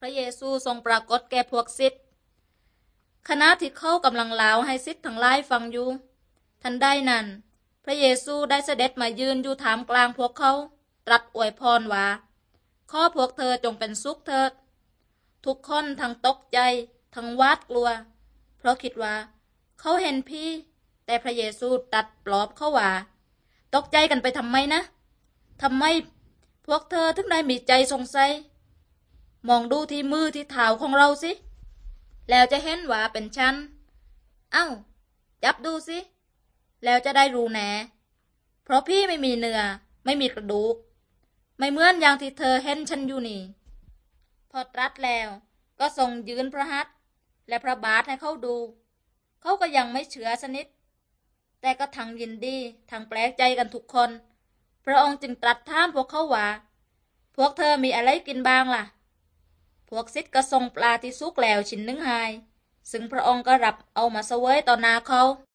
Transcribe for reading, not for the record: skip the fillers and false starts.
ระเยซูทรงปรากฏแก่พวกศิษย์ขณะที่เขากำลังเล่าให้ศิษย์ทั้งหลายฟังอยู่ทันใดนั้นพระเยซูได้เสด็จมายืนอยู่ท่ามกลางพวกเขาตรัสอวยพรว่าขอพวกเธอจงเป็นสุขเถิดทุกคนทั้งตกใจทั้งหวาดกลัวเพราะคิดว่าเขาเห็นผีแต่พระเยซูตรัสปลอบเขาว่าตกใจกันไปทำไมนะทำไมพวกเธอถึงได้มีใจสงสัยมองดูที่มือที่เท้าของเราสิแล้วจะเห็นว่าเป็นฉันเอ้าจับดูสิแล้วจะได้รู้แน่เพราะพี่ไม่มีเนื้อไม่มีกระดูกไม่เหมือนอย่างที่เธอเห็นฉันอยู่นี่พอตรัสแล้วก็ทรงยืนพระหัตถ์และพระบาทให้เขาดูเขาก็ยังไม่เชื่อสนิทแต่ก็ทั้งยินดีทั้งแปลกใจกันทุกคนพระองค์จึงตรัสถามพวกเขาว่าพวกเธอมีอะไรกินบ้างล่ะพวกศิษย์ก็ส่งปลาที่สุกแล้วชิ้นหนึ่งให้ซึ่งพระองค์ก็รับเอามาเสวยต่อหน้าเขา